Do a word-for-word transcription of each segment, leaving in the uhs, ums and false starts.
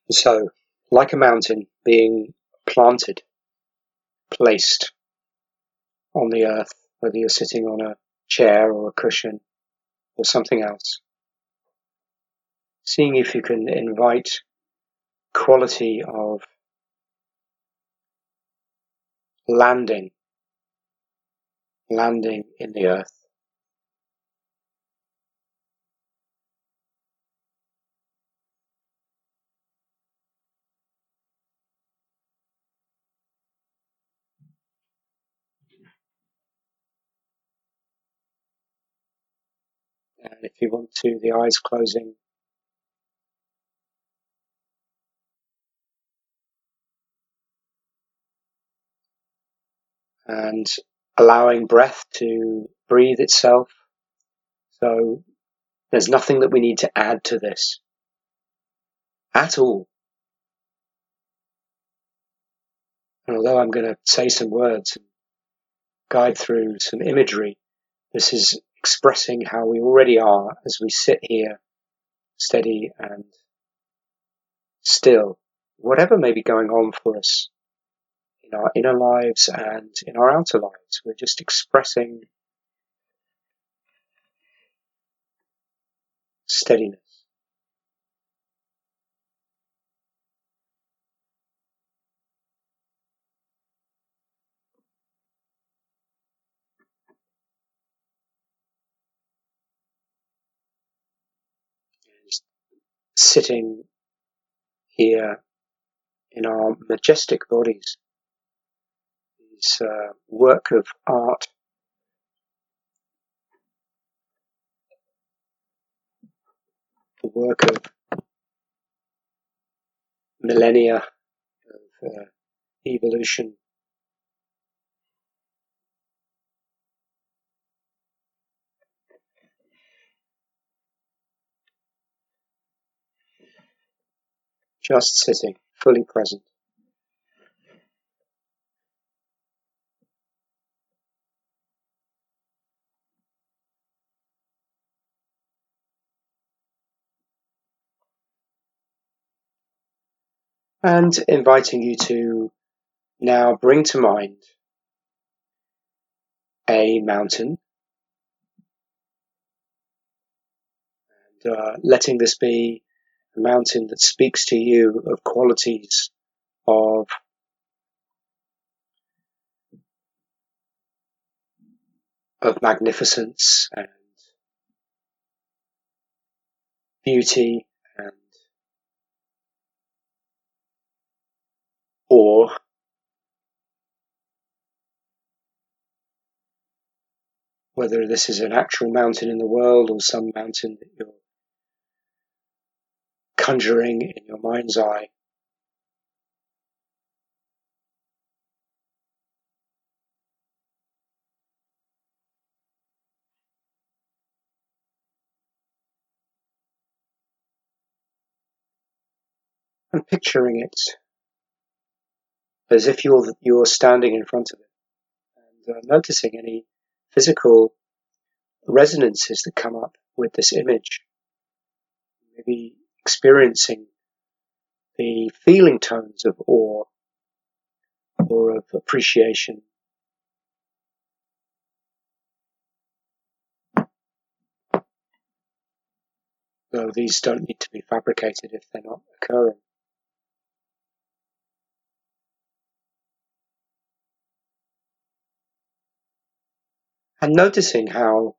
So, like a mountain being planted, placed on the earth, whether you're sitting on a chair or a cushion or something else, seeing if you can invite quality of landing, landing in the earth. And if you want to, the eyes closing, and allowing breath to breathe itself. So there's nothing that we need to add to this at all. And although I'm going to say some words and guide through some imagery, this is expressing how we already are as we sit here, steady and still, whatever may be going on for us in our inner lives and in our outer lives. We're just expressing steadiness. Just sitting here in our majestic bodies, this uh, work of art, the work of millennia of uh, evolution. Just sitting, fully present. And inviting you to now bring to mind a mountain, and uh, letting this be a mountain that speaks to you of qualities of of magnificence and beauty and awe. Whether this is an actual mountain in the world or some mountain that you're conjuring in your mind's eye. And picturing it as if you're you're standing in front of it, and uh, noticing any physical resonances that come up with this image. Maybe experiencing the feeling tones of awe or of appreciation. Though these don't need to be fabricated if they're not occurring. And noticing how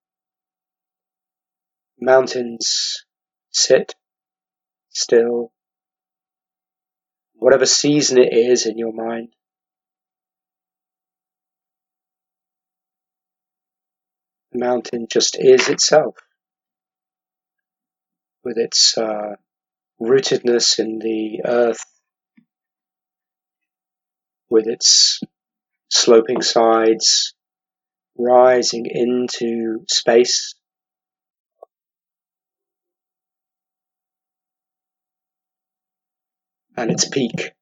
mountains sit still, whatever season it is in your mind. The mountain just is itself, with its uh, rootedness in the earth, with its sloping sides, rising into space. And its peak.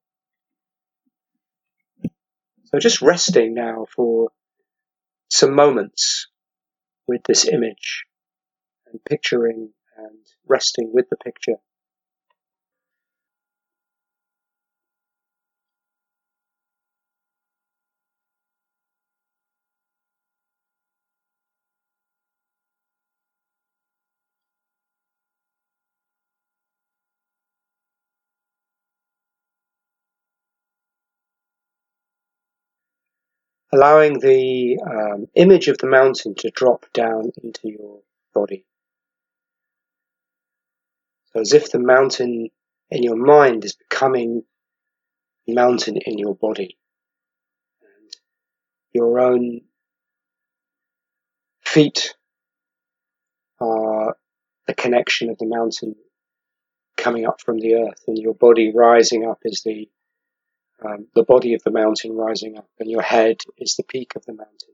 So just resting now for some moments with this image and picturing and resting with the picture. allowing the um, image of the mountain to drop down into your body. So as if the mountain in your mind is becoming a mountain in your body. And your own feet are the connection of the mountain coming up from the earth, and your body rising up is the um, the body of the mountain rising up, and your head is the peak of the mountain.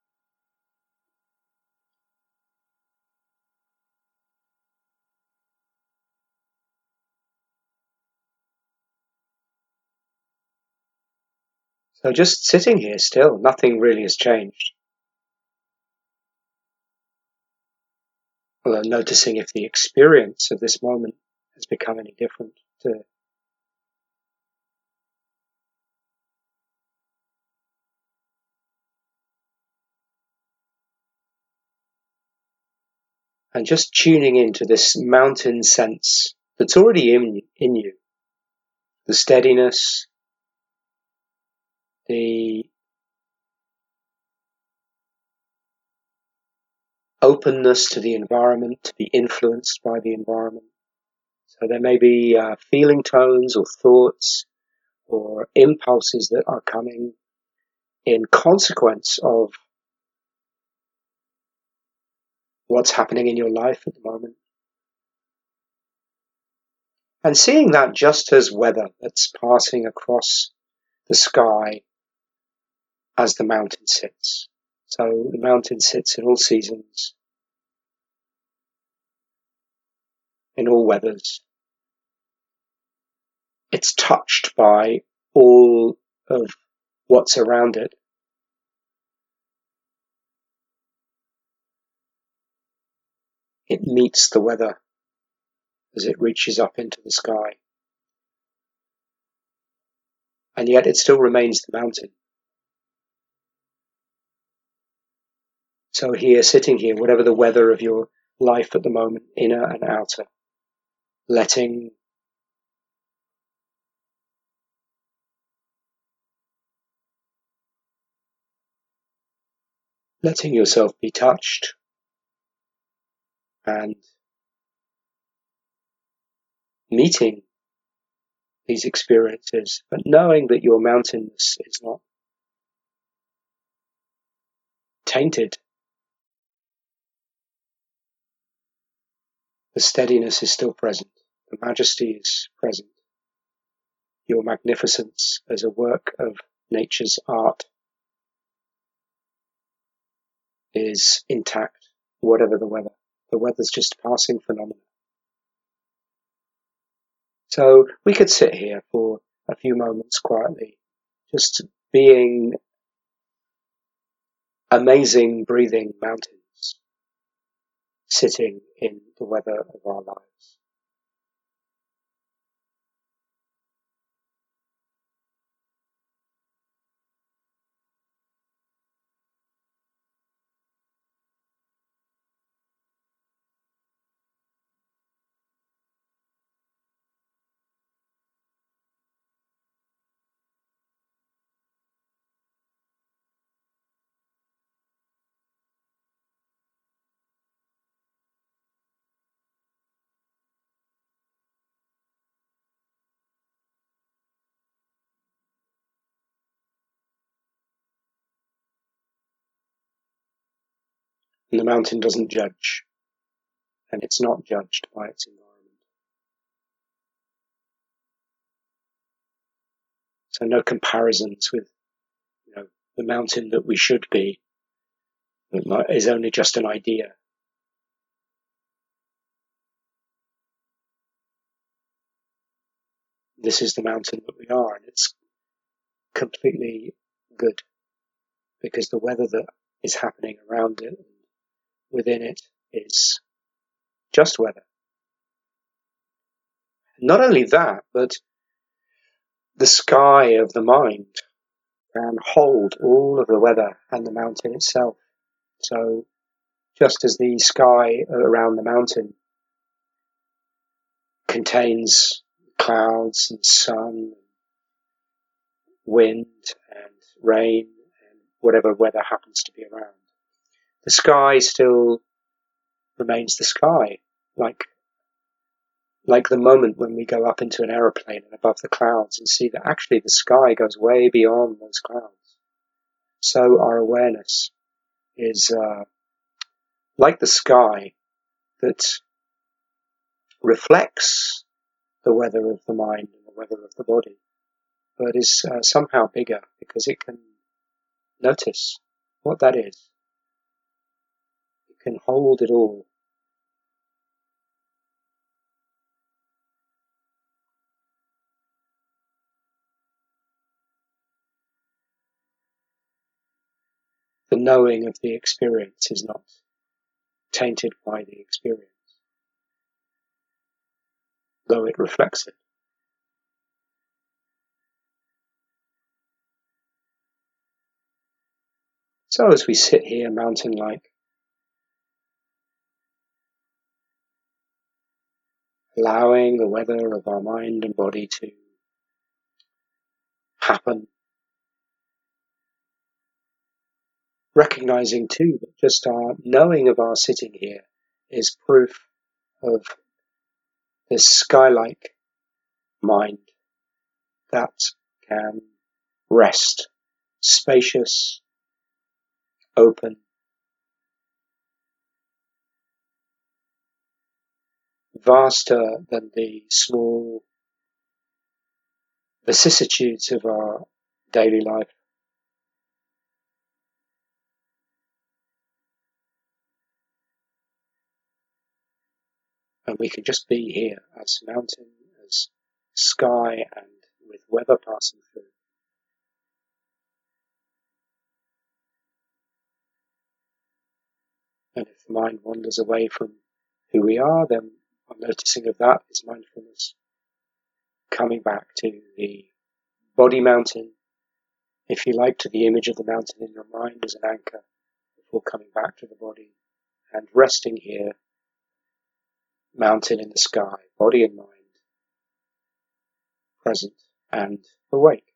So just sitting here still, nothing really has changed. Although noticing if the experience of this moment has become any different to and just tuning into this mountain sense that's already in, in you. The steadiness, the openness to the environment, to be influenced by the environment. So there may be uh, feeling tones or thoughts or impulses that are coming in consequence of what's happening in your life at the moment. And seeing that just as weather that's passing across the sky as the mountain sits. So the mountain sits in all seasons, in all weathers. It's touched by all of what's around it. It meets the weather as it reaches up into the sky. And yet it still remains the mountain. So here, sitting here, whatever the weather of your life at the moment, inner and outer, letting letting yourself be touched and meeting these experiences, but knowing that your mountainness is not tainted. The steadiness is still present. The majesty is present. Your magnificence as a work of nature's art is intact, whatever the weather. The weather's just a passing phenomenon. So we could sit here for a few moments quietly, just being amazing, breathing mountains, sitting in the weather of our lives. And the mountain doesn't judge, and it's not judged by its environment. So no comparisons with, you know, the mountain that we should be is only just an idea. This is the mountain that we are, and it's completely good because the weather that is happening around it and within it is just weather. Not only that, but the sky of the mind can hold all of the weather and the mountain itself. So just as the sky around the mountain contains clouds and sun, wind and rain and whatever weather happens to be around. The sky still remains the sky, like like the moment when we go up into an aeroplane and above the clouds and see that actually the sky goes way beyond those clouds. So our awareness is uh, like the sky that reflects the weather of the mind and the weather of the body, but is uh, somehow bigger because it can notice what that is. It can hold it all. The knowing of the experience is not tainted by the experience, though it reflects it. So as we sit here mountain-like, allowing the weather of our mind and body to happen, recognizing too that just our knowing of our sitting here is proof of this sky-like mind that can rest, spacious, open, vaster than the small vicissitudes of our daily life. And we can just be here as mountain, as sky, and with weather passing through. And if the mind wanders away from who we are, then our noticing of that is mindfulness coming back to the body mountain, if you like, to the image of the mountain in your mind as an anchor before coming back to the body and resting here, mountain in the sky, body and mind, present and awake.